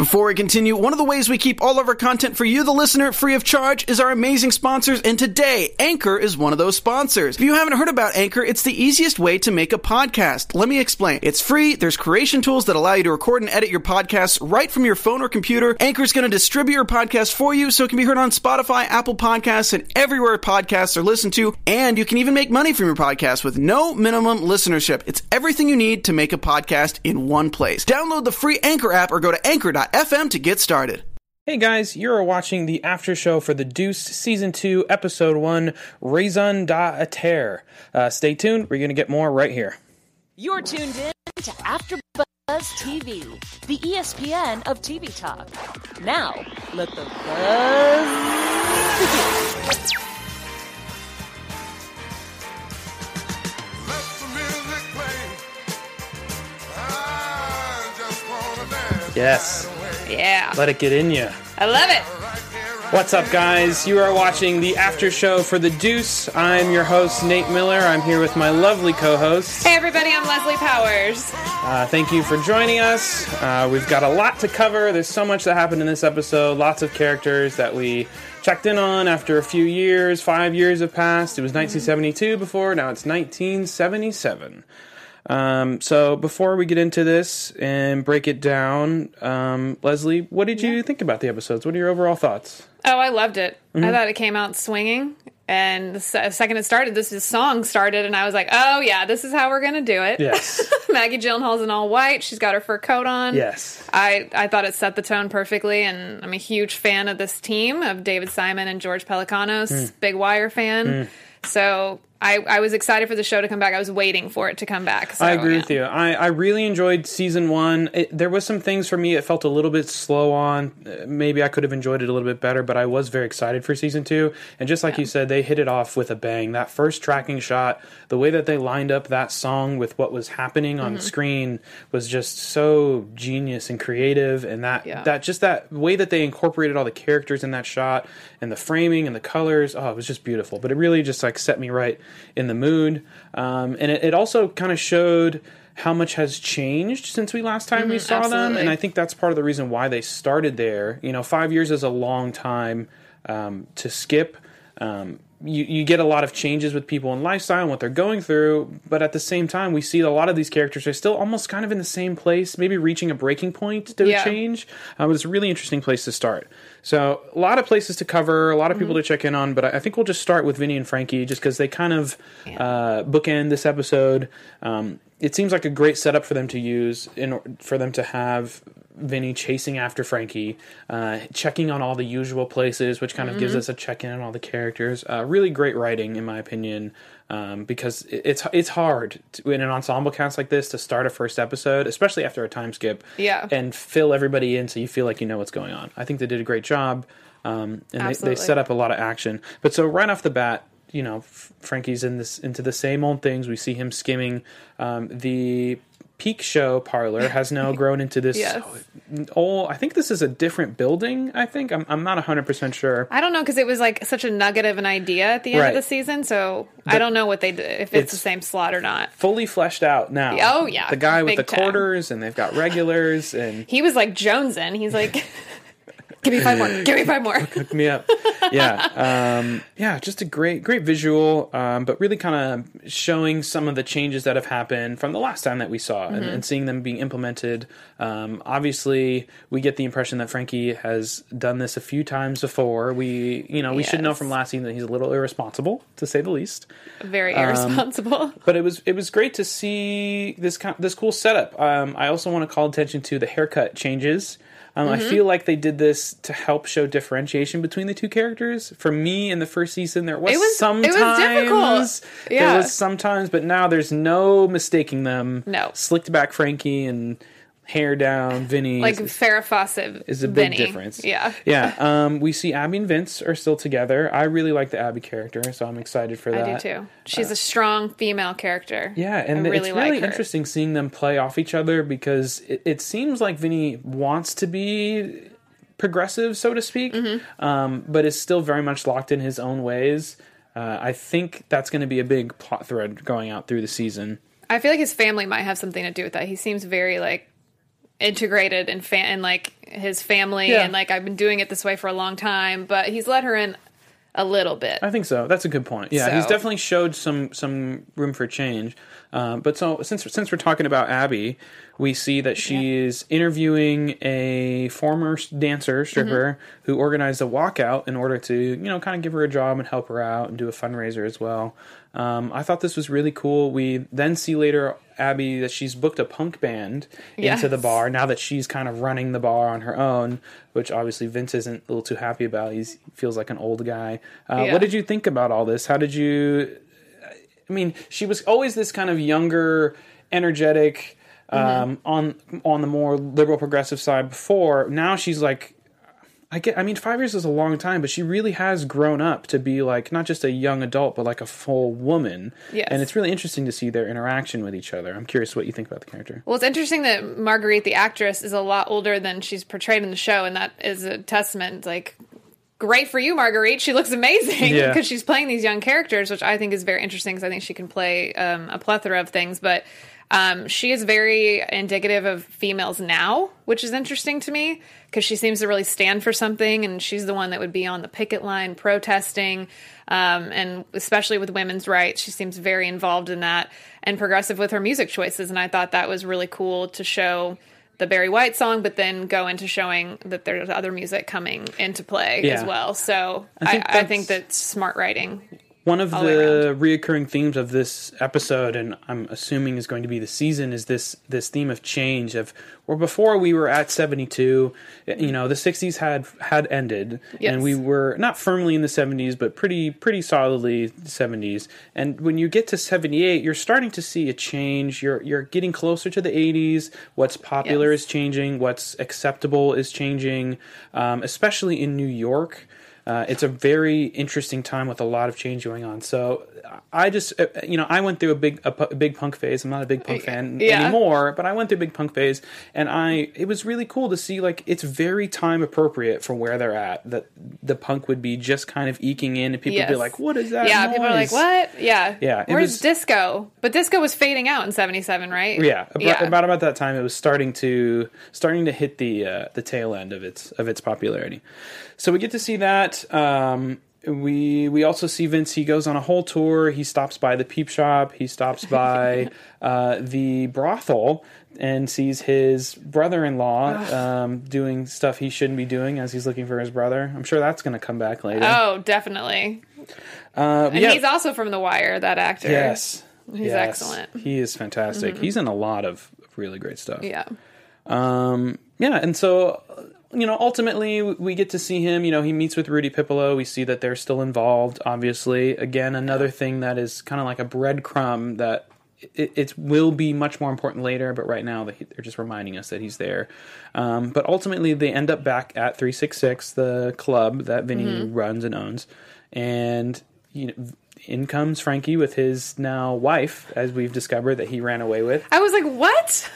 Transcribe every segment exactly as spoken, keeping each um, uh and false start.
Before we continue, one of the ways we keep all of our content for you, the listener, free of charge is our amazing sponsors, and today, Anchor is one of those sponsors. If you haven't heard about Anchor, it's the easiest way to make a podcast. Let me explain. It's free, there's creation tools that allow you to record and edit your podcasts right from your phone or computer. Anchor is going to distribute your podcast for you so it can be heard on Spotify, Apple Podcasts, and everywhere podcasts are listened to, and you can even make money from your podcast with no minimum listenership. It's everything you need to make a podcast in one place. Download the free Anchor app or go to anchor dot f m to get started. Hey guys, you're watching the after show for The Deuce Season two, Episode one, Raison d'Ater. Uh, stay tuned, we're going to get more right here. You're tuned in to AfterBuzz T V, the E S P N of T V talk. Now, let the buzz begin. Yes. Yeah. Let it get in you. I love it. What's up, guys? You are watching the after show for The Deuce. I'm your host, Nate Miller. I'm here with my lovely co-host. Hey, everybody. I'm Leslie Powers. Uh, thank you for joining us. Uh, we've got a lot to cover. There's so much that happened in this episode. Lots of characters that we checked in on after a few years. Five years have passed. It was nineteen seventy-two before. Now it's nineteen seventy-seven. Um, so before we get into this and break it down, um, Leslie, what did you yeah. think about the episodes? What are your overall thoughts? Oh, I loved it. Mm-hmm. I thought it came out swinging. And the second it started, this song started, and I was like, oh, yeah, this is how we're going to do it. Yes. Maggie Gyllenhaal's in all white. She's got her fur coat on. Yes. I, I thought it set the tone perfectly, and I'm a huge fan of this team, of David Simon and George Pelecanos. Mm. Big Wire fan. Mm. So I, I was excited for the show to come back. I was waiting for it to come back. So, I agree yeah. with you. I, I really enjoyed season one. It, there was some things for me it felt a little bit slow on. Maybe I could have enjoyed it a little bit better, but I was very excited for season two. And just like yeah. you said, they hit it off with a bang. That first tracking shot, the way that they lined up that song with what was happening on mm-hmm. screen was just so genius and creative. And that, yeah. that just that way that they incorporated all the characters in that shot and the framing and the colors, oh, it was just beautiful. But it really just like set me right in the mood. Um, and it, it also kind of showed how much has changed since we last time mm-hmm, we saw absolutely. them. And I think that's part of the reason why they started there. You know, five years is a long time um, to skip. Um, you, you get a lot of changes with people in lifestyle and what they're going through, but at the same time, we see a lot of these characters are still almost kind of in the same place, maybe reaching a breaking point to yeah. change. Um, it's a really interesting place to start. So a lot of places to cover, a lot of people mm-hmm. to check in on, but I think we'll just start with Vinny and Frankie just because they kind of yeah. uh, bookend this episode. Um, it seems like a great setup for them to use in for them to have Vinny chasing after Frankie, uh, checking on all the usual places, which kind of mm-hmm. gives us a check-in on all the characters. Uh, really great writing, in my opinion, um, because it's it's hard to, in an ensemble cast like this to start a first episode, especially after a time skip, yeah. and fill everybody in so you feel like you know what's going on. I think they did a great job, um, and they, they set up a lot of action. But so right off the bat, you know, Frankie's in this into the same old things. We see him skimming um, the Peak Show parlor has now grown into this yes. old, I think this is a different building, I think. I'm, I'm not one hundred percent sure. I don't know, because it was like such a nugget of an idea at the end right. of the season, so the, I don't know what they did, if it's, it's the same slot or not. Fully fleshed out now. Oh, yeah. The guy with Big the time. quarters, and they've got regulars, and... He was like Jonesin. He's like... Give me five more. Give me five more. Hook me up. Yeah. Um, yeah, just a great, great visual, um, but really kind of showing some of the changes that have happened from the last time that we saw mm-hmm. and, and seeing them being implemented. Um, obviously, we get the impression that Frankie has done this a few times before. We, you know, we yes. should know from last season that he's a little irresponsible, to say the least. Very um, irresponsible. But it was it was great to see this this cool setup. Um, I also want to call attention to the haircut changes. Um, mm-hmm. I feel like they did this to help show differentiation between the two characters. For me, in the first season, there was, it was sometimes... It was difficult. Yeah. There was sometimes, but now there's no mistaking them. No. Slicked back Frankie and hair down Vinny. Like Farrah Fawcett is a big Vinny. difference. Yeah. Yeah. Um, we see Abby and Vince are still together. I really like the Abby character, so I'm excited for that. I do too. She's uh, a strong female character. Yeah, and I really it's like really her. interesting seeing them play off each other because it, it seems like Vinny wants to be progressive, so to speak, mm-hmm. um, but is still very much locked in his own ways. Uh, I think that's going to be a big plot thread going out through the season. I feel like his family might have something to do with that. He seems very like integrated in fa- and like his family Yeah. and like I've been doing it this way for a long time, but he's let her in a little bit. I think so. That's a good point. Yeah, So- he's definitely showed some some room for change. Um, but so since since we're talking about Abby, we see that she is interviewing a former dancer stripper Mm-hmm. who organized a walkout in order to you know kind of give her a job and help her out and do a fundraiser as well. Um, I thought this was really cool. We then see later Abby that she's booked a punk band Yes. into the bar now that she's kind of running the bar on her own, which obviously Vince isn't a little too happy about. He's, he feels like an old guy. Uh, Yeah. What did you think about all this? How did you... I mean, she was always this kind of younger, energetic, um, on on the more liberal progressive side before. Now she's like... I get. I mean, five years is a long time, but she really has grown up to be like not just a young adult, but like a full woman. Yes. And it's really interesting to see their interaction with each other. I'm curious what you think about the character. Well, it's interesting that Marguerite, the actress, is a lot older than she's portrayed in the show, and that is a testament. Like, great for you, Marguerite. She looks amazing Yeah. because she's playing these young characters, which I think is very interesting because I think she can play um, a plethora of things. But um, she is very indicative of females now, which is interesting to me because she seems to really stand for something, and she's the one that would be on the picket line protesting, um, and especially with women's rights, she seems very involved in that and progressive with her music choices. And I thought that was really cool to show the Barry White song, but then go into showing that there's other music coming into play Yeah. as well. So I I think I, that's- think that's smart writing. One of all the way the reoccurring themes of this episode, and I'm assuming is going to be the season, is this this theme of change. Of where before we were at seventy-two, you know, the sixties had had ended, Yes. and we were not firmly in the seventies, but pretty pretty solidly seventies. And when you get to seventy-eight, you're starting to see a change. You're you're getting closer to the eighties. What's popular Yes. is changing. What's acceptable is changing, um, especially in New York. Uh, it's a very interesting time with a lot of change going on. So I just, uh, you know, I went through a big, a, pu- a big punk phase. I'm not a big punk fan Yeah. anymore, but I went through a big punk phase, and I, it was really cool to see, like, it's very time appropriate for where they're at. That the punk would be just kind of eking in, and people would be Yes. like, "What is that?" Yeah, noise? people are like, "What?" Yeah, Yeah, it Where's was- disco? But disco was fading out in seventy-seven, right? Yeah, about, yeah. about about that time, it was starting to starting to hit the uh, the tail end of its of its popularity. So we get to see that. Um, we we also see Vince. He goes on a whole tour. He stops by the Peep Shop. He stops by uh, the brothel and sees his brother-in-law um, doing stuff he shouldn't be doing as he's looking for his brother. I'm sure that's going to come back later. Oh, definitely. uh, And yeah. he's also from The Wire, that actor. Yes. He's Yes. excellent. He is fantastic. He's in a lot of really great stuff. Yeah. Um, yeah, and so, you know, ultimately we get to see him, you know, he meets with Rudy Piccolo. We see that they're still involved, obviously. Again, another thing that is kind of like a breadcrumb that it, it will be much more important later, but right now they're just reminding us that he's there. Um, but ultimately they end up back at three six six, the club that Vinny Mm-hmm. runs and owns. And, you know, in comes Frankie with his now wife, as we've discovered that he ran away with. I was like, what?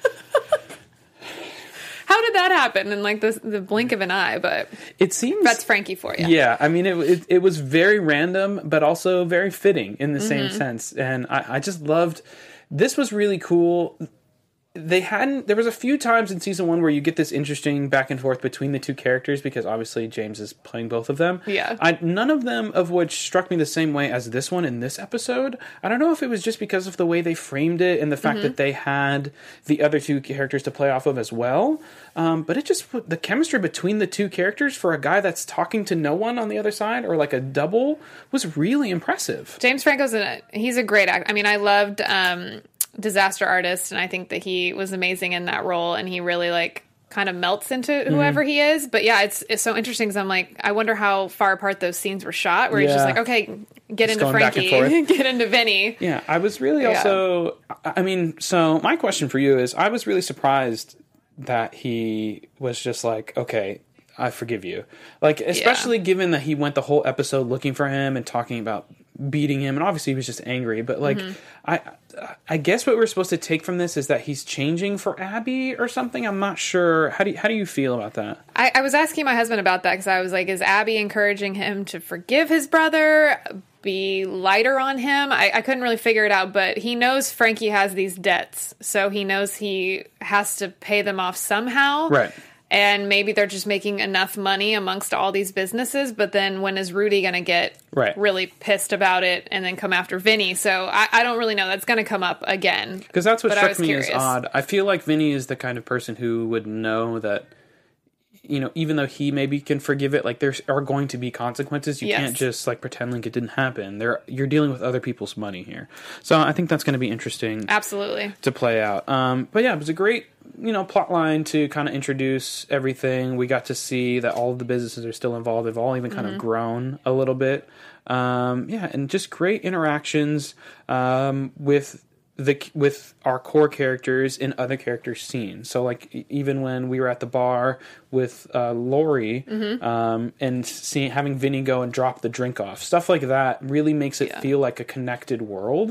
How did that happen in like the, the blink of an eye? But It seems that's Frankie for you. Yeah, I mean, it, it it was very random, but also very fitting in the Mm-hmm. same sense. And I, I just loved. This was really cool. They hadn't. There was a few times in season one where you get this interesting back and forth between the two characters because obviously James is playing both of them. Yeah. I, none of them of which struck me the same way as this one in this episode. I don't know if it was just because of the way they framed it and the fact that they had the other two characters to play off of as well. Um, but it just the chemistry between the two characters for a guy that's talking to no one on the other side or like a double was really impressive. James Franco's in it. He's a great actor. I mean, I loved um, Disaster Artist, and I think that he was amazing in that role, and he really like kind of melts into whoever Mm-hmm. he is. But yeah, it's it's so interesting because I'm like, I wonder how far apart those scenes were shot, where he's just Yeah. like, okay, get Just into going back and Frankie, forth. get into Vinny. Yeah, I was really Yeah. also. I I mean, so my question for you is: I was really surprised that he was just like, okay, I forgive you. Like, especially given that he went the whole episode looking for him and talking about beating him, and obviously he was just angry. But like, Mm-hmm. I, I guess what we're supposed to take from this is that he's changing for Abby or something. I'm not sure. How do you, how do you feel about that? I, I was asking my husband about that because I was like, is Abby encouraging him to forgive his brother? be lighter on him. I, I couldn't really figure it out, but he knows Frankie has these debts, so he knows he has to pay them off somehow. Right. And maybe they're just making enough money amongst all these businesses, but then when is Rudy going to get right. really pissed about it and then come after Vinny? So I, I don't really know. That's going to come up again. Because that's what but struck me as odd. I feel like Vinny is the kind of person who would know that, you know, even though he maybe can forgive it, like there are going to be consequences. You yes. can't just like pretend like it didn't happen. There, you're dealing with other people's money here. So I think that's going to be interesting. Absolutely. To play out. Um, but yeah, it was a great, you know, plot line to kind of introduce everything. We got to see that all of the businesses are still involved. They've all even kind mm-hmm. of grown a little bit. Um, yeah, and just great interactions um, with the with our core characters in other characters' scenes. So, like, even when we were at the bar with uh, Lori mm-hmm. um, and seeing having Vinny go and drop the drink off, stuff like that really makes it yeah. feel like a connected world.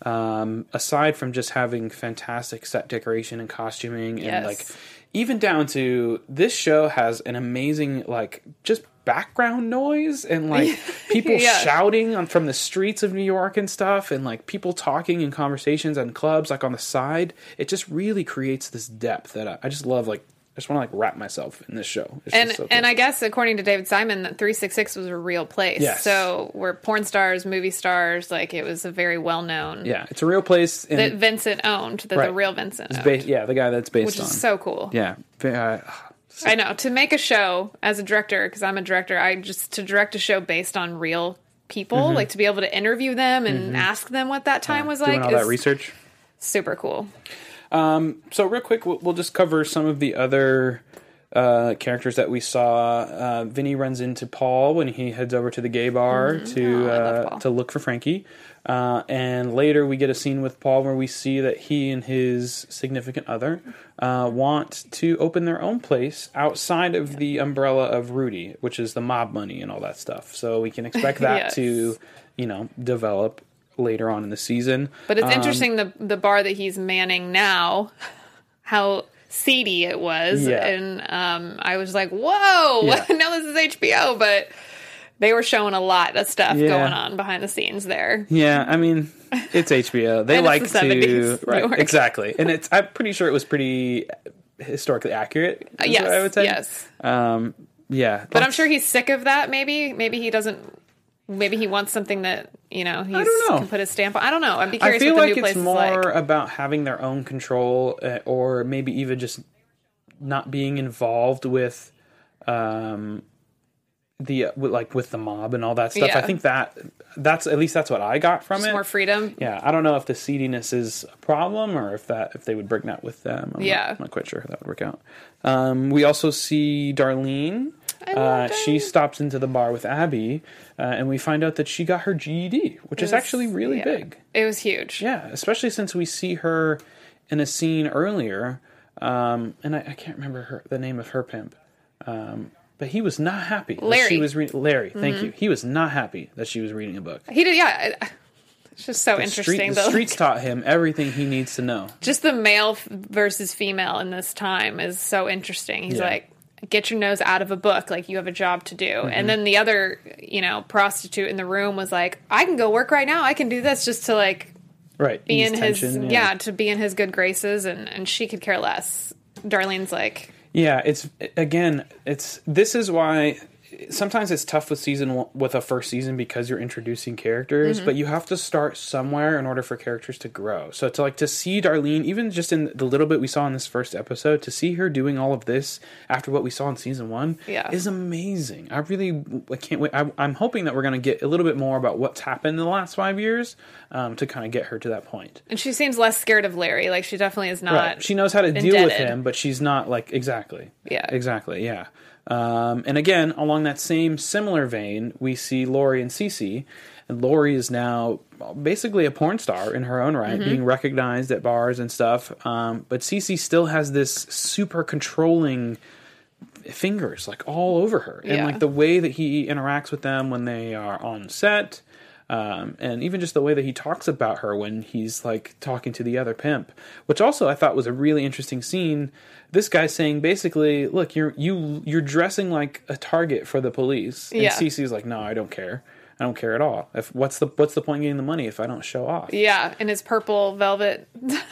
Um, aside from just having fantastic set decoration and costuming, and yes. like even down to this show has an amazing like just background noise and like people yeah. shouting on from the streets of New York and stuff, and like people talking in conversations and clubs like on the side. It just really creates this depth that I, I just love. Like I just want to like wrap myself in this show. It's and so cool. and I guess according to David Simon, that three sixty-six was a real place. Yes. So we're porn stars, movie stars. Like it was a very well known. Yeah, it's a real place and that Vincent owned. That right. the real Vincent it's owned. Based, yeah, the guy that's based which on. Which is so cool. Yeah. Uh, so. I know. To make a show as a director, because I'm a director, I just to direct a show based on real people, mm-hmm. like to be able to interview them and mm-hmm. ask them what that time yeah. was Doing like. all that research. Super cool. Um, so real quick, we'll, we'll just cover some of the other uh, characters that we saw. Uh, Vinny runs into Paul when he heads over to the gay bar mm-hmm. to oh, uh, to look for Frankie. Uh, and later we get a scene with Paul where we see that he and his significant other uh, want to open their own place outside of the umbrella of Rudy, which is the mob money and all that stuff. So we can expect that yes. to, you know, develop later on in the season. But it's um, interesting the the bar that he's manning now, how seedy it was. Yeah. And um, I was like, whoa, Yeah. I know this is H B O, but they were showing a lot of stuff Yeah. going on behind the scenes there. Yeah, I mean, it's H B O. They And like it's the to seventies, right, New York. exactly, and it's. I'm pretty sure it was pretty historically accurate. Is Uh, yes, what I would say. yes. Um, yeah, But I'm sure he's sick of that. Maybe, maybe he doesn't. Maybe he wants something that you know he can put his stamp on. I don't know. I'd be curious. I feel what the like new place it's is more like. about having their own control, uh, or maybe even just not being involved with, um, the uh, with, like with the mob and all that stuff. Yeah. I think that that's at least that's what I got from Just it. more freedom. Yeah, I don't know if the seediness is a problem or if that if they would bring that with them. I'm Yeah. not, not quite sure how that would work out. Um, we also see Darlene. I Uh, love she Darlene. stops into the bar with Abby, uh, and we find out that she got her G E D, which It is was- actually really yeah. big. It was huge. Yeah, especially since we see her in a scene earlier, um, and I, I can't remember her, the name of her pimp, um, but he was not happy that Larry. she was re- Larry. Thank Mm-hmm. you. He was not happy that she was reading a book. He did. Yeah. I- It's just so The interesting. street, the though. streets taught him everything he needs to know. Just the male f- versus female in this time is so interesting. He's Yeah. like, get your nose out of a book, like you have a job to do. Mm-hmm. And then the other, you know, prostitute in the room was like, I can go work right now. I can do this just to like Right. be ease in his tension, yeah. to be in his good graces, and and she could care less. Darlene's like, Yeah, it's again, it's this is why sometimes it's tough with season one, with a first season because you're introducing characters, Mm-hmm. but you have to start somewhere in order for characters to grow. So to like to see Darlene, even just in the little bit we saw in this first episode, to see her doing all of this after what we saw in season one Yeah. is amazing. I really I can't wait. I, I'm hoping that we're going to get a little bit more about what's happened in the last five years um, to kind of get her to that point. and she seems less scared of Larry. Like she definitely is not. Right. She knows how to deal with indebted. him, but she's not like exactly. Yeah. Exactly. Yeah. Um, and again, along that same similar vein, we see Lori and Cece, and Lori is now basically a porn star in her own right, Mm-hmm. being recognized at bars and stuff. Um, but Cece still has this super controlling fingers, like all over her, and Yeah. like the way that he interacts with them when they are on set. Um, and even just the way that he talks about her when he's like talking to the other pimp, which also I thought was a really interesting scene. This guy saying basically, "Look, you're you you're dressing like a target for the police," and Yeah. Cece's like, "No, I don't care." I don't care at all. If what's the what's the point in getting the money if I don't show off? Yeah, in his purple velvet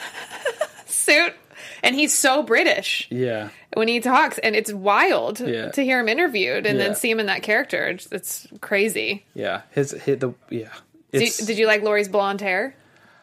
suit. And he's so British. Yeah. When he talks, and it's wild yeah. to hear him interviewed and yeah. then see him in that character. It's, it's crazy. Yeah. His, his the yeah. Did, did you like Laurie's blonde hair?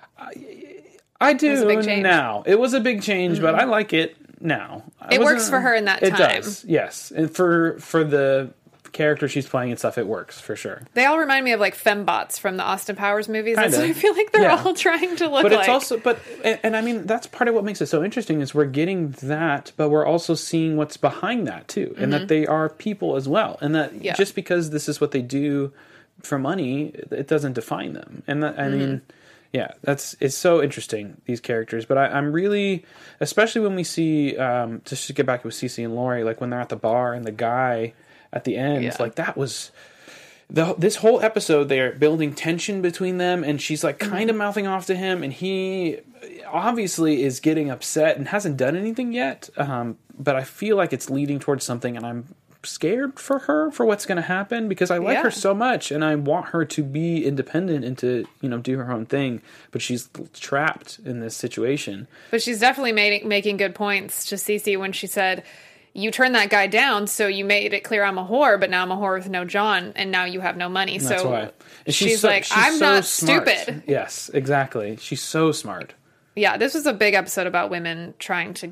I, I do it was a big change. now. It was a big change, mm-hmm. but I like it now. I it works for her in that time. It does, yes. And for for the character she's playing and stuff, it works for sure. They all remind me of like fembots from the Austin Powers movies. Kinda. That's what I feel like they're yeah. all trying to look but like. It's also, but and, and I mean that's part of what makes it so interesting is we're getting that, but we're also seeing what's behind that too, and mm-hmm. that they are people as well, and that yeah. just because this is what they do for money, it doesn't define them. And that, I mm-hmm. mean, yeah, that's it's so interesting, these characters. But I, I'm really, especially when we see, um, just to get back with Cece and Laurie, like when they're at the bar and the guy at the end, yeah. like that was the this whole episode. They're building tension between them, and she's like kind mm-hmm. of mouthing off to him, and he obviously is getting upset and hasn't done anything yet. Um, but I feel like it's leading towards something, and I'm scared for her for what's going to happen because I like yeah. her so much and I want her to be independent and to, you know, do her own thing, but she's trapped in this situation. But she's definitely made, making good points to Cece when she said, you turned that guy down, so you made it clear I'm a whore, but now I'm a whore with no John, and now you have no money. And so that's why. And she's, she's so, like, she's I'm so not smart. stupid. Yes, exactly. She's so smart. Yeah, this was a big episode about women trying to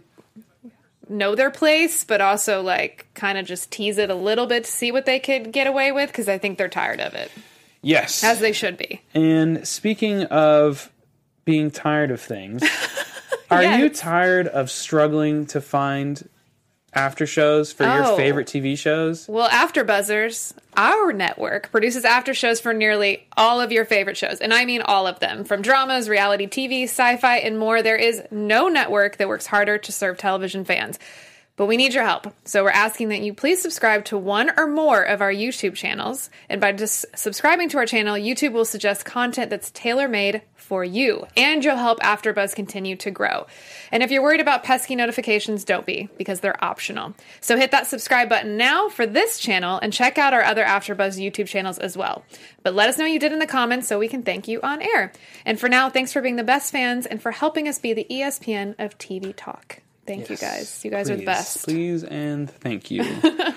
know their place, but also like kind of just tease it a little bit to see what they could get away with, because I think they're tired of it. Yes. As they should be. And speaking of being tired of things, are yes. you tired of struggling to find after shows for oh. your favorite T V shows? Well, AfterBuzzers, our network, produces after shows for nearly all of your favorite shows. And I mean all of them. From dramas, reality T V, sci-fi, and more, there is no network that works harder to serve television fans. But we need your help. So we're asking that you please subscribe to one or more of our YouTube channels. And by just subscribing to our channel, YouTube will suggest content that's tailor-made for you. And you'll help AfterBuzz continue to grow. And if you're worried about pesky notifications, don't be, because they're optional. So hit that subscribe button now for this channel and check out our other AfterBuzz YouTube channels as well. But let us know you did in the comments so we can thank you on air. And for now, thanks for being the best fans and for helping us be the E S P N of T V talk. Thank yes, you guys. You guys please, are the best. Please and thank you.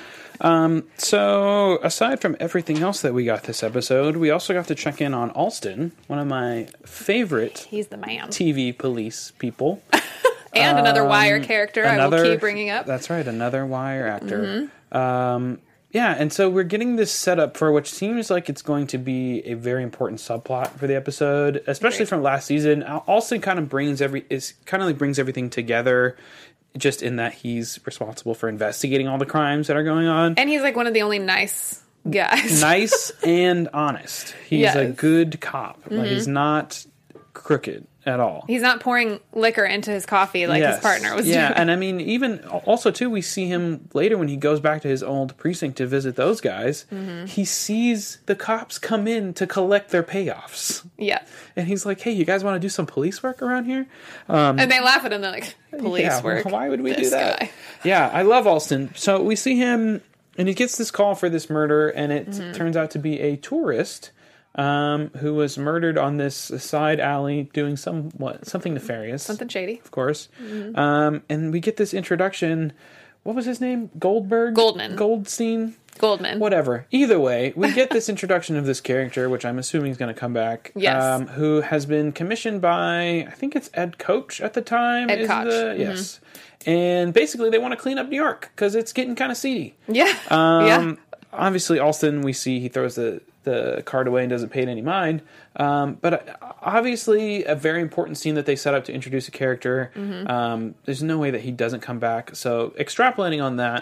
um, so, aside from everything else that we got this episode, we also got to check in on Alston, one of my favorite He's the man. T V police people. and um, another Wire character another, I will keep bringing up. That's right, another Wire actor. Mm-hmm. Um, yeah, and so we're getting this set up for which seems like it's going to be a very important subplot for the episode, especially Great. From last season. Alston kind of brings every is kind of like brings everything together, just in that he's responsible for investigating all the crimes that are going on, and he's like one of the only nice guys, nice and honest. He's yes. a good cop. Mm-hmm. Like he's not crooked at all. He's not pouring liquor into his coffee like yes. his partner was yeah, doing. And I mean, even also too, we see him later when he goes back to his old precinct to visit those guys. Mm-hmm. He sees the cops come in to collect their payoffs. Yeah, and he's like, "Hey, you guys want to do some police work around here?" Um, and they laugh at him. They're like, "Police yeah, work? Why would we this do that?" Guy. Yeah, I love Alston. So we see him, and he gets this call for this murder, and it mm-hmm. turns out to be a tourist. Um, who was murdered on this side alley doing some what something nefarious, something shady, of course. Mm-hmm. Um, and we get this introduction. What was his name? Goldberg, Goldman, Goldstein, Goldman. Whatever. Either way, we get this introduction of this character, which I'm assuming is going to come back. Yes. Um, who has been commissioned by I think it's Ed Koch at the time. Ed Koch. The, mm-hmm. Yes. And basically, they want to clean up New York because it's getting kind of seedy. Yeah. Um, yeah. Obviously, Alston, we see he throws the. the card away and doesn't pay it any mind. Um, but obviously a very important scene that they set up to introduce a character. Mm-hmm. Um, there's no way that he doesn't come back. So extrapolating on that,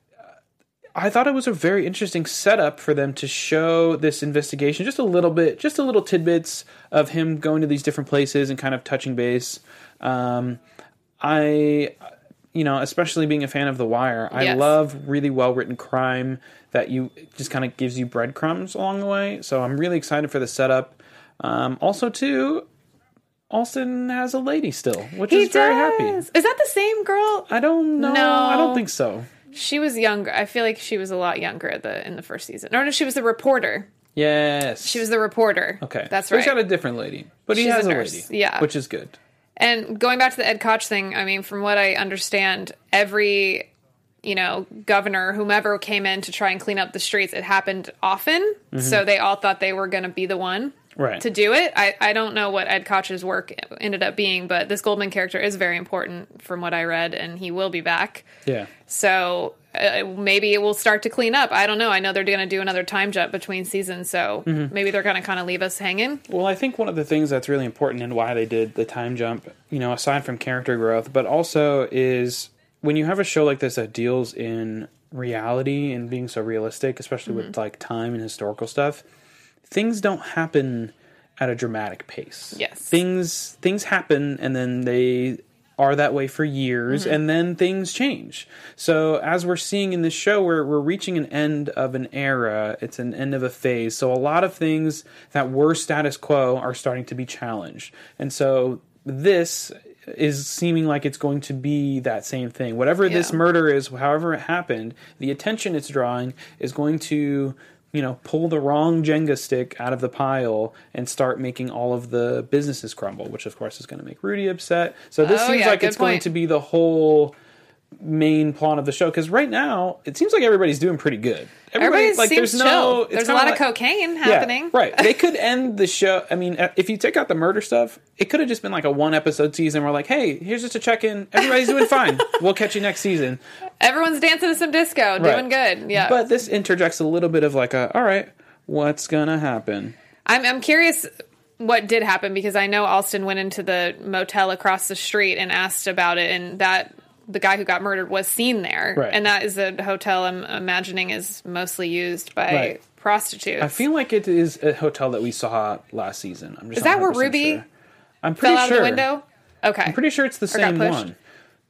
I thought it was a very interesting setup for them to show this investigation just a little bit, just a little tidbits of him going to these different places and kind of touching base. Um, I, you know, especially being a fan of The Wire, I yes. love really well-written crime that you just kind of gives you breadcrumbs along the way. So I'm really excited for the setup. Um, also, too, Alston has a lady still, which he is very does. happy. Is that the same girl? I don't know. No. I don't think so. She was younger. I feel like she was a lot younger at the in the first season. Or no, she was the reporter. Yes. She was the reporter. Okay. That's so right. He's got a different lady. But he She's has a a, nurse. lady. Yeah. Which is good. And going back to the Ed Koch thing, I mean, from what I understand, every, you know, governor, whomever came in to try and clean up the streets, it happened often. Mm-hmm. So they all thought they were going to be the one right. to do it. I, I don't know what Ed Koch's work ended up being, but this Goldman character is very important from what I read, and he will be back. Yeah. So uh, maybe it will start to clean up. I don't know. I know they're going to do another time jump between seasons, so mm-hmm. maybe they're going to kind of leave us hanging. Well, I think one of the things that's really important in why they did the time jump, you know, aside from character growth, but also is when you have a show like this that deals in reality and being so realistic, especially mm-hmm. with like time and historical stuff, things don't happen at a dramatic pace. Yes. Things things happen and then they are that way for years, mm-hmm. and then things change. So as we're seeing in this show, we're we're reaching an end of an era. It's an end of a phase. So a lot of things that were status quo are starting to be challenged. And so this is seeming like it's going to be that same thing. Whatever yeah. this murder is, however it happened, the attention it's drawing is going to, you know, pull the wrong Jenga stick out of the pile and start making all of the businesses crumble, which of course is going to make Rudy upset. So this oh, seems yeah, like it's point. going to be the whole main plot of the show, because right now it seems like everybody's doing pretty good. Everybody, Everybody like, seems there's chill. no, it's there's a lot like, of cocaine happening. Yeah, right. They could end the show. I mean, if you take out the murder stuff, it could have just been like a one episode season. We're like, hey, here's just a check in. Everybody's doing fine. We'll catch you next season. Everyone's dancing to some disco, doing right. good. Yeah. But this interjects a little bit of like a, all right, what's gonna happen? I'm I'm curious what did happen, because I know Alston went into the motel across the street and asked about it, and that the guy who got murdered was seen there. Right. And that is a hotel I'm imagining is mostly used by right. prostitutes. I feel like it is a hotel that we saw last season. I'm just is that where Ruby sure. I'm pretty fell out sure. of the window? Okay. I'm pretty sure it's the or same got pushed? one.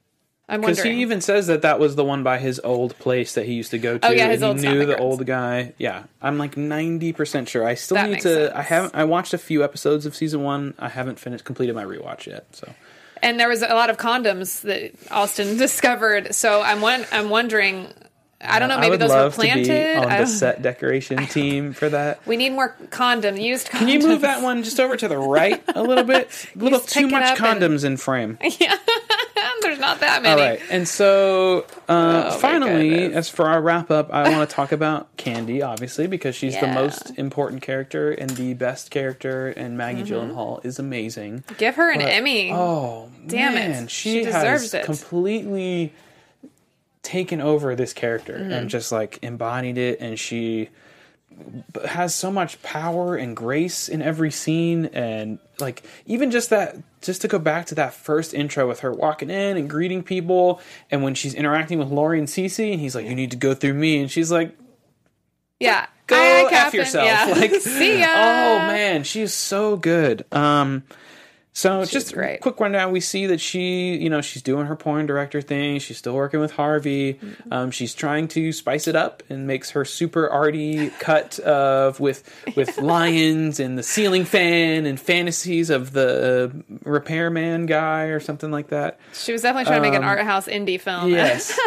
I'm Because wondering. he even says that that was the one by his old place that he used to go to. Oh, yeah, his and old he knew stomping the grounds. old guy. Yeah, I'm like ninety percent sure. I still That need makes to. sense. I haven't. I watched a few episodes of season one. I haven't finished completed my rewatch yet. So. And there was a lot of condoms that Alston discovered. So I'm one, I'm wondering. I don't know. I Maybe would those love were planted. to be on I the don't- set decoration team for that. We need more condom used. Condoms. Can you move that one just over to the right a little bit? A little Just too pick it much up and- condoms in frame. Yeah, there's not that All many. right, and so uh, Oh, my finally, goodness. as for our wrap up, I want to talk about Candy, obviously, because she's the Yeah. most important character and the best character, and Maggie Mm-hmm. Gyllenhaal is amazing. Give her an But- Emmy. Oh, Damn it. man, she, She deserves has it. completely taken over this character Mm-hmm. and just like embodied it, and she b- has so much power and grace in every scene, and like even just that just to go back to that first intro with her walking in and greeting people, and when she's interacting with Laurie and Cece and he's like, you need to go through me, and she's like, Yeah. go Hi, F Captain. yourself. Yeah. Like, See ya. oh man, she's so good. Um, so She's just great. quick rundown. We see that she, you know, she's doing her porn director thing. She's still working with Harvey. Mm-hmm. Um, she's trying to spice it up and makes her super arty cut of with with lions and the ceiling fan and fantasies of the repairman guy or something like that. She was definitely trying to make an Um, art house indie film. Yes.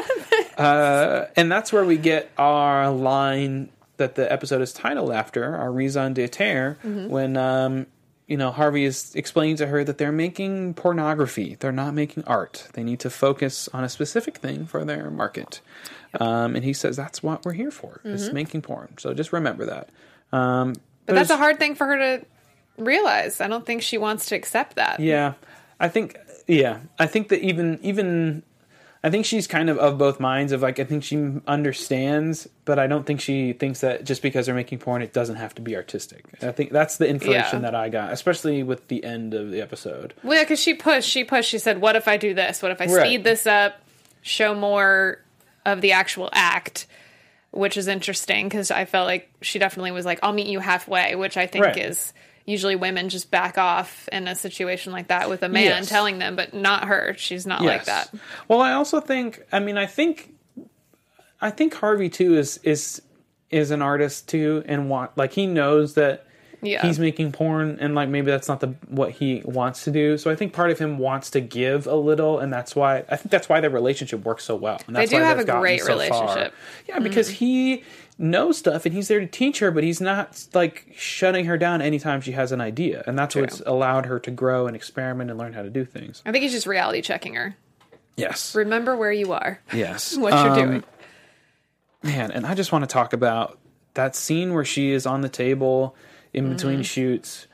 uh, and that's where we get our line that the episode is titled after, our raison d'etre, Mm-hmm. when, um, you know, Harvey is explaining to her that they're making pornography. They're not making art. They need to focus on a specific thing for their market. Um, and he says, that's what we're here for, is Mm-hmm. making porn. So just remember that. Um, But that's a it's- hard thing for her to realize. I don't think she wants to accept that. Yeah, I think. Yeah, I think that even even, I think she's kind of of both minds. Of like, I think she understands, but I don't think she thinks that just because they're making porn, it doesn't have to be artistic. I think that's the information Yeah. that I got, especially with the end of the episode. Well, yeah, because she pushed, she pushed. She said, "What if I do this? What if I Right. speed this up, show more of the actual act?" Which is interesting because I felt like she definitely was like, "I'll meet you halfway," which I think Right. is usually women just back off in a situation like that with a man Yes. telling them, but not her. She's not like that. Well, I also think. I mean, I think. I think Harvey too is is is an artist too, and want like he knows that Yeah. he's making porn, and like maybe that's not the what he wants to do. So I think part of him wants to give a little, and that's why I think that's why their relationship works so well. And that's They do why have they've a gotten great so far. relationship. Yeah, because Mm-hmm. he knows stuff and he's there to teach her, but he's not like shutting her down anytime she has an idea, and that's True. what's allowed her to grow and experiment and learn how to do things. I think he's just reality checking her. Yes. Remember where you are. Yes. What you're Um, doing. Man, and I just want to talk about that scene where she is on the table in between Mm-hmm. shoots,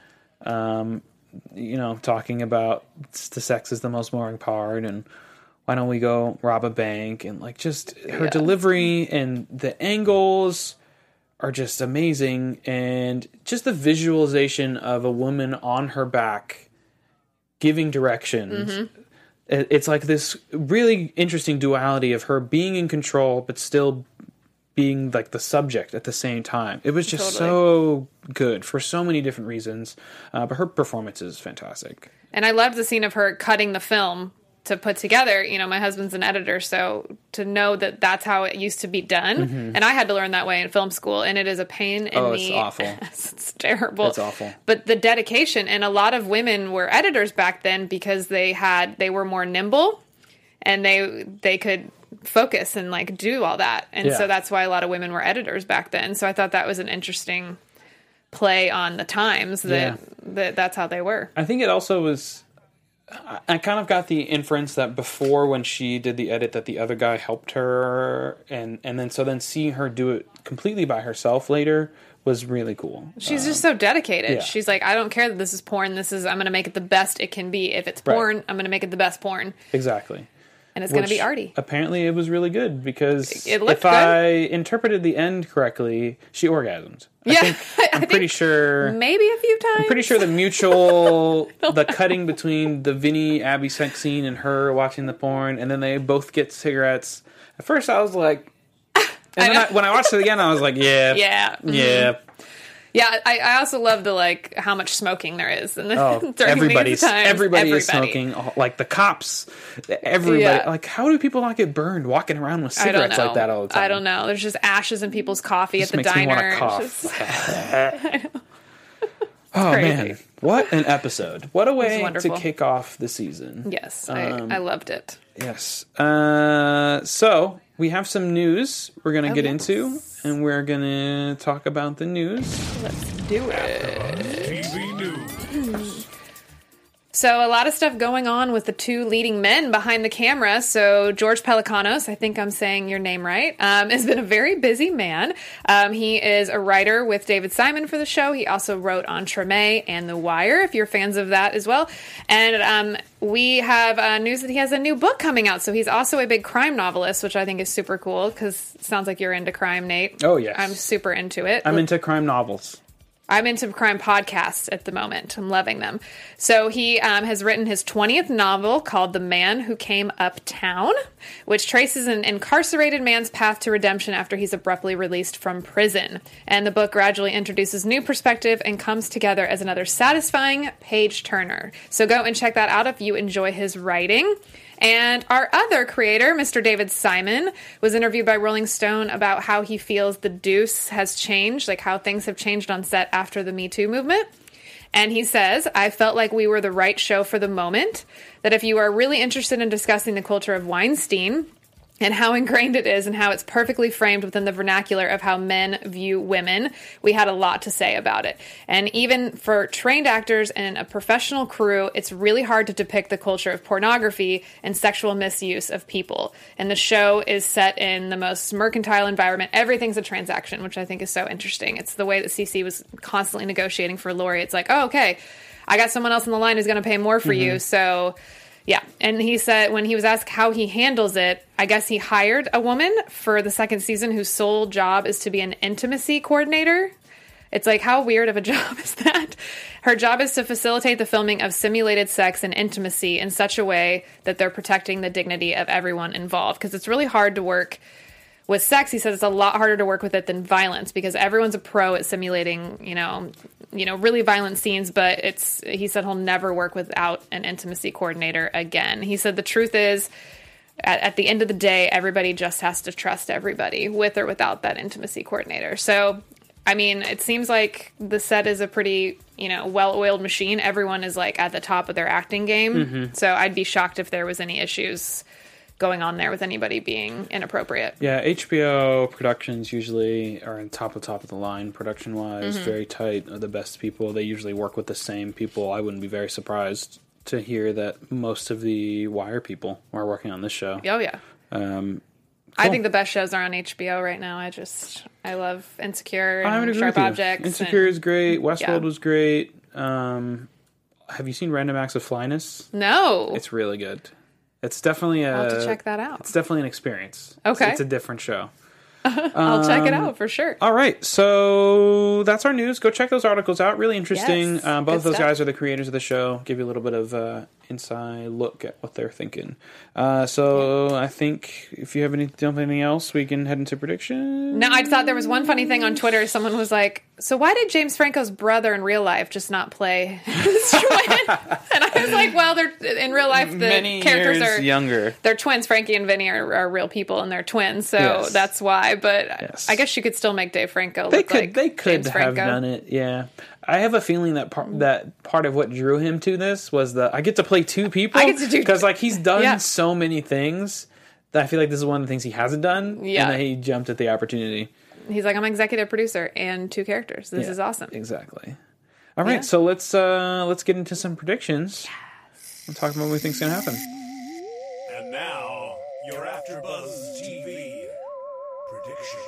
um, you know, talking about the sex is the most boring part, and why don't we go rob a bank, and like just her Yeah. delivery and the angles are just amazing, and just the visualization of a woman on her back giving directions. Mm-hmm. It- It's like this really interesting duality of her being in control, but still being like the subject at the same time. It was just so good for so many different reasons. Uh, but her performance is fantastic. And I loved the scene of her cutting the film to put together. You know, my husband's an editor, so to know that that's how it used to be done. And I had to learn that way in film school, and it is a pain in Oh, the it's awful. ass. It's terrible. It's awful. But the dedication, and a lot of women were editors back then because they had they were more nimble and they they could focus and like do all that. And Yeah. so that's why a lot of women were editors back then. So I thought that was an interesting play on the times that, Yeah. that that's how they were. I think it also was. I- I kind of got the inference that before, when she did the edit, that the other guy helped her, and and then so then seeing her do it completely by herself later was really cool. She's just so dedicated. yeah. She's like, I don't care that this is porn. This is, I'm going to make it the best it can be. If it's Right. porn, I'm going to make it the best porn. Exactly. And it's going to Which be arty. Apparently, it was really good because It looked if good. I interpreted the end correctly, she orgasmed. I Yeah, think, I I'm think pretty sure. Maybe a few times. I'm pretty sure the mutual, the cutting between the Vinny Abby sex scene and her watching the porn, and then they both get cigarettes. At first, I was like, and then I, when I watched it again, I was like, yeah, Yeah. Mhm. yeah. Yeah, I, I also love the, like, how much smoking there is. And Oh, during everybody's these times, everybody is everybody. smoking. oh, Like the cops, everybody. Yeah. Like, how do people not get burned walking around with I don't cigarettes know. like that all the time? I don't know. There's just ashes in people's coffee Just at the makes me want diner. to cough. It's just- Oh crazy. man, what an episode! What a way to wonderful. kick off the season. yes, Um, I, I loved it. Yes. Uh, so we have some news we're gonna Oh, get yes. into, and we're gonna talk about the news. Let's do it. T V News. So a lot of stuff going on with the two leading men behind the camera. So George Pelecanos, I think I'm saying your name right, um, has been a very busy man. Um, he is a writer with David Simon for the show. He also wrote on Treme and The Wire, if you're fans of that as well. And um, we have uh, news that he has a new book coming out. So he's also a big crime novelist, which I think is super cool because it sounds like you're into crime, Nate. Oh, yes. I'm super into it. I'm into crime novels. I'm into crime podcasts at the moment. I'm loving them. So he um, has written his twentieth novel called The Man Who Came Uptown, which traces an incarcerated man's path to redemption after he's abruptly released from prison. And the book gradually introduces new perspective and comes together as another satisfying page-turner. So go and check that out if you enjoy his writing. And our other creator, Mister David Simon, was interviewed by Rolling Stone about how he feels The Deuce has changed, like how things have changed on set after the Me Too movement. And he says, I felt like we were the right show for the moment, that if you are really interested in discussing the culture of Weinstein and how ingrained it is and how it's perfectly framed within the vernacular of how men view women, we had a lot to say about it. And even for trained actors and a professional crew, it's really hard to depict the culture of pornography and sexual misuse of people. And the show is set in the most mercantile environment. Everything's a transaction, which I think is so interesting. It's the way that C C was constantly negotiating for Lori. It's like, oh, okay, I got someone else on the line who's going to pay more for you, so... Yeah, and he said when he was asked how he handles it, I guess he hired a woman for the second season whose sole job is to be an intimacy coordinator. It's like, how weird of a job is that? Her job is to facilitate the filming of simulated sex and intimacy in such a way that they're protecting the dignity of everyone involved. Because it's really hard to work with sex. He says it's a lot harder to work with it than violence because everyone's a pro at simulating, you know, you know, really violent scenes, but it's, he said he'll never work without an intimacy coordinator again. He said the truth is, at, at the end of the day, everybody just has to trust everybody with or without that intimacy coordinator. So I mean, it seems like the set is a pretty, you know, well-oiled machine. Everyone is like at the top of their acting game. Mm-hmm. So I'd be shocked if there was any issues going on there with anybody being inappropriate. Yeah, H B O productions usually are in top of top of the line production-wise, mm-hmm. very tight, are the best people. They usually work with the same people. I wouldn't be very surprised to hear that most of the Wire people are working on this show. Oh, yeah. Um, I cool. think the best shows are on H B O right now. I just, I love Insecure I would and agree Sharp with you. Objects. Insecure and, is great. Westworld yeah. was great. Um, have you seen Random Acts of Flyness? No. It's really good. It's definitely a... I'll have to check that out. It's definitely an experience. Okay. It's, it's a different show. I'll um, check it out for sure. All right, so that's our news. Go check those articles out. Really interesting. Yes, um, both of those stuff. guys are the creators of the show. Give you a little bit of uh, inside look at what they're thinking. Uh, so I think if you have any, anything else, we can head into predictions. No, I thought there was one funny thing on Twitter. Someone was like, so why did James Franco's brother in real life just not play his twin? And I was like, well, they're in real life, the Many characters years are younger. They're twins. Frankie and Vinny are, are real people and they're twins. So Yes. that's why. But Yes. I guess you could still make Dave Franco They look could, like they could James have Franco. done it. Yeah, I have a feeling that part that part of what drew him to this was the I get to play two people. I get to do- because like he's done Yeah. so many things that I feel like this is one of the things he hasn't done. Yeah. and that he jumped at the opportunity. He's like, I'm executive producer and two characters. This Yeah, is awesome. Exactly. All right, Yeah. so let's uh let's get into some predictions. Yes. We'll talk about what we think's gonna happen. And now, your AfterBuzz T V predictions.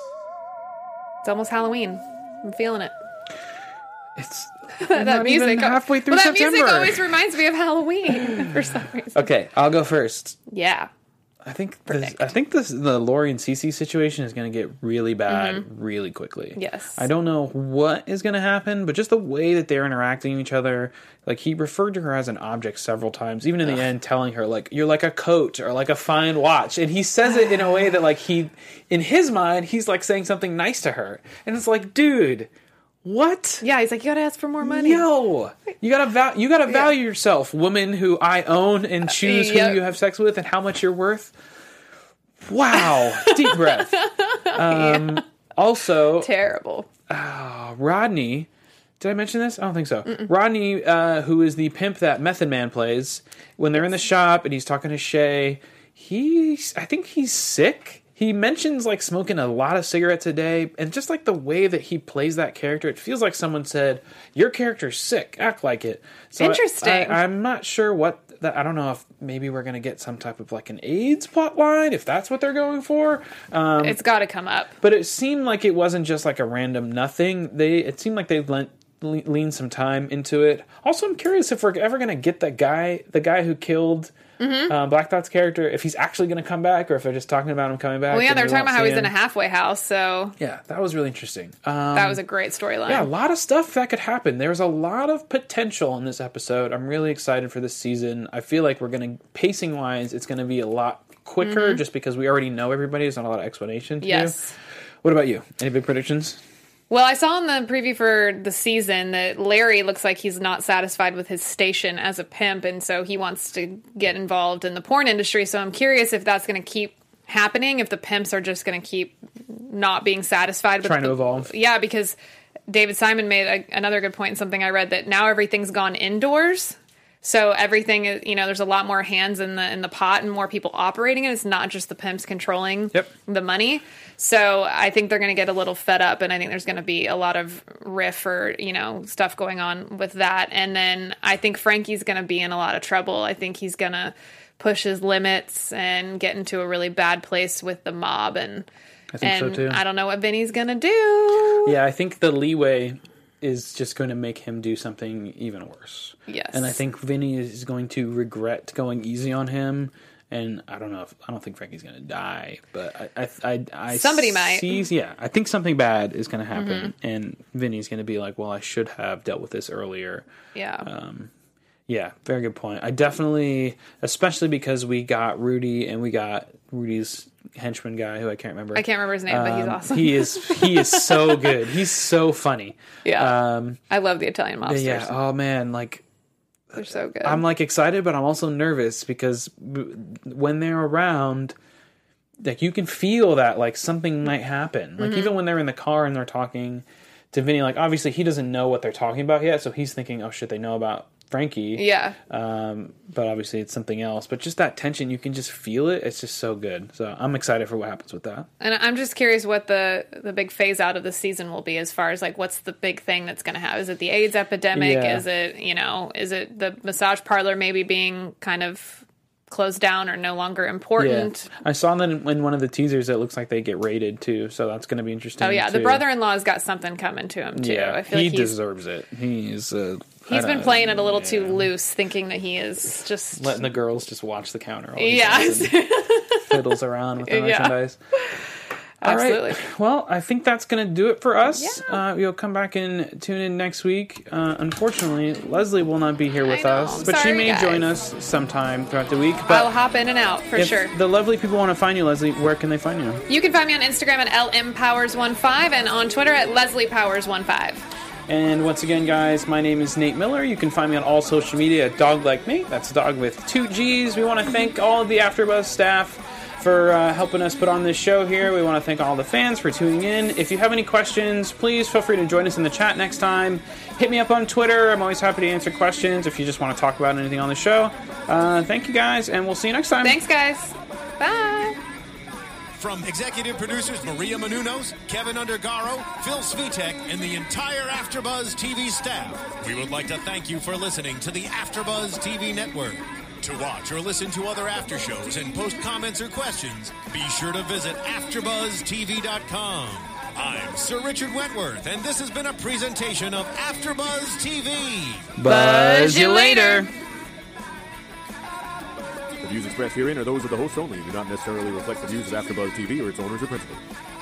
It's almost Halloween. I'm feeling it. It's that not music even halfway through well, that September. music always reminds me of Halloween for some reason. Okay, I'll go first. Yeah. I think this, I think this the Lori and Cece situation is going to get really bad Mm-hmm. really quickly. Yes. I don't know what is going to happen, but just the way that they're interacting with each other, like he referred to her as an object several times, even in the Ugh. end telling her like you're like a coat or like a fine watch, and he says it in a way that like he in his mind he's like saying something nice to her. And it's like, dude, what? Yeah, he's like, you gotta ask for more money. Yo, you gotta val- you gotta value yeah. yourself, woman who I own and choose uh, yep. who you have sex with and how much you're worth. Wow, deep breath. Um, yeah. Also, terrible. Uh, Rodney, did I mention this? I don't think so. Mm-mm. Rodney, uh, who is the pimp that Method Man plays, when they're in the shop and he's talking to Shay, he's I think he's sick. He mentions like smoking a lot of cigarettes a day, and just like the way that he plays that character, it feels like someone said, "Your character's sick. Act like it." So Interesting. I, I, I'm not sure what that. I don't know if maybe we're gonna get some type of like an AIDS plot line, if that's what they're going for. Um, it's got to come up. But it seemed like it wasn't just like a random nothing. They it seemed like they lent leaned some time into it. Also, I'm curious if we're ever gonna get that guy, the guy who killed. Mm-hmm. Uh, Black Thought's character, if he's actually going to come back, or if they're just talking about him coming back. Well, yeah, they're talking about how he's him. in a halfway house, so yeah, that was really interesting. Um, that was a great storyline. Yeah, a lot of stuff that could happen. There's a lot of potential in this episode. I'm really excited for this season. I feel like we're going to, pacing wise, it's going to be a lot quicker, mm-hmm. just because we already know everybody. There's not a lot of explanation to yes. do. What about you? Any big predictions? Well, I saw in the preview for the season that Larry looks like he's not satisfied with his station as a pimp, and so he wants to get involved in the porn industry. So I'm curious if that's going to keep happening, if the pimps are just going to keep not being satisfied with trying the, to evolve. Yeah, because David Simon made a, another good point in something I read, that now everything's gone indoors. So everything is, you know, there's a lot more hands in the in the pot and more people operating it. It's not just the pimps controlling yep. the money. So I think they're going to get a little fed up, and I think there's going to be a lot of riff or, you know, stuff going on with that. And then I think Frankie's going to be in a lot of trouble. I think he's going to push his limits and get into a really bad place with the mob. And I think and so too. I don't know what Vinny's going to do. Yeah, I think the leeway is just going to make him do something even worse. Yes. And I think Vinny is going to regret going easy on him. And I don't know if, I don't think Frankie's going to die, but I, I, I, I somebody might. Sees, yeah, I think something bad is going to happen. Mm-hmm. And Vinny's going to be like, well, I should have dealt with this earlier. Yeah. Um, yeah, very good point. I definitely, especially because we got Rudy and we got Rudy's henchman guy who I can't remember. I can't remember his name, um, but he's awesome. he is he is so good. He's so funny. Yeah. Um, I love the Italian mobsters. Yeah. Oh man, like they're so good. I'm like excited, but I'm also nervous because when they're around, like you can feel that like something might happen. Like mm-hmm. even when they're in the car and they're talking to Vinny, like obviously he doesn't know what they're talking about yet, so he's thinking, oh shit, they know about Frankie. Yeah. Um, but obviously it's something else. But just that tension, you can just feel it. It's just so good. So I'm excited for what happens with that. And I'm just curious what the, the big phase out of the season will be as far as like what's the big thing that's going to happen. Is it the AIDS epidemic? Yeah. Is it, you know, is it the massage parlor maybe being kind of closed down or no longer important? Yeah. I saw that in, in one of the teasers. It looks like they get raided too, so that's going to be interesting. Oh yeah, too. The brother-in-law's got something coming to him too. Yeah, I feel he like he's, deserves it. He's uh, he's been uh, playing it a little yeah. too loose, thinking that he is just letting the girls just watch the counter. All yes, fiddles around with the merchandise. Yeah. All Absolutely. right. Well, I think that's going to do it for us. Yeah. Uh, we'll come back and tune in next week. Uh, unfortunately, Leslie will not be here with I know. us, I'm but sorry, she may guys. join us sometime throughout the week. But I'll hop in and out for if sure. the lovely people want to find you, Leslie, where can they find you? You can find me on Instagram at L M Powers one five and on Twitter at Leslie Powers one five. And once again, guys, my name is Nate Miller. You can find me on all social media at Dog Like Me. That's Dog with two G's. We want to thank all of the AfterBuzz staff for uh, helping us put on this show here. We want to thank all the fans for tuning in. If you have any questions, please feel free to join us in the chat next time. Hit me up on Twitter. I'm always happy to answer questions if you just want to talk about anything on the show. Uh, thank you, guys, and we'll see you next time. Thanks, guys. Bye. From executive producers Maria Menounos, Kevin Undergaro, Phil Svitek, and the entire AfterBuzz T V staff, we would like to thank you for listening to the AfterBuzz T V network. To watch or listen to other after shows and post comments or questions, be sure to visit after buzz T V dot com. I'm Sir Richard Wentworth, and this has been a presentation of AfterBuzz T V. Buzz you later. The views expressed herein are those of the hosts only and do not necessarily reflect the views of AfterBuzz T V or its owners or principals.